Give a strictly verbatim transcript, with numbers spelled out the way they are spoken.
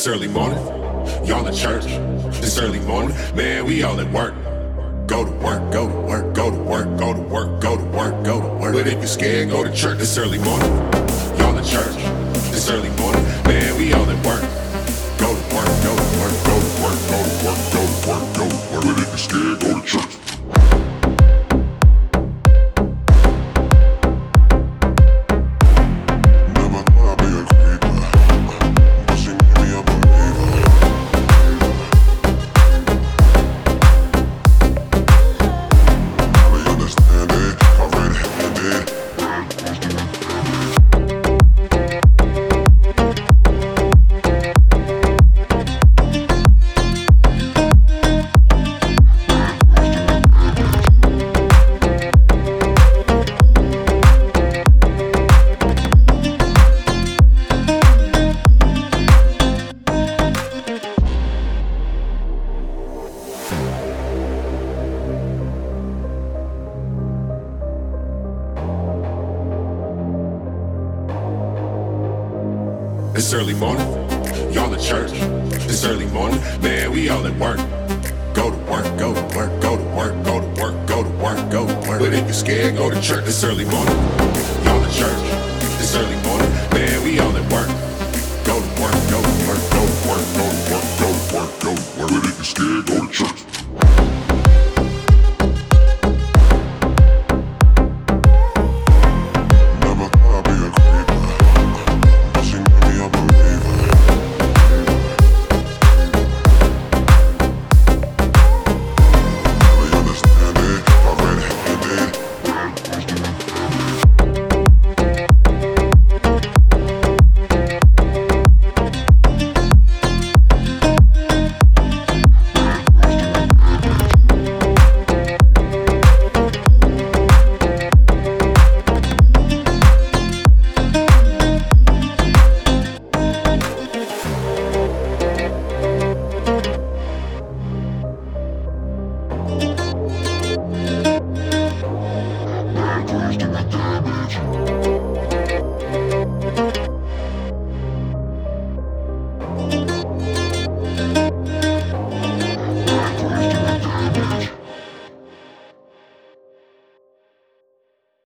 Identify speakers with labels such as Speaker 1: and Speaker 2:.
Speaker 1: It's early morning, y'all at church. It's early morning, man, we all at work. Go to work, go to work, go to work, go to work, go to work, go to work. But if you're scared, go to church. It's early morning, y'all at church. It's early morning, man, we all at work. Go to work, go to work, go to work, go to work, go to work, go to work. But if you're scared, go to church. It's early morning, y'all at church. It's early morning, man, we all at work. Go to work, go to work, go to work, go to work, go to work, go to work. But if you're scared, go to church. It's early morning, y'all at church. It's early morning.